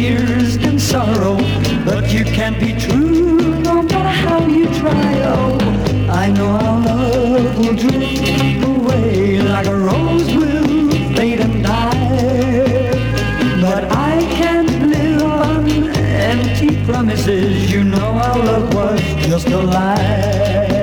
tears and sorrow, but you can't be true no matter how you try. Oh, I know our love will drift away like a rose will fade and die, but I can't live on empty promises. You know our love was just a lie.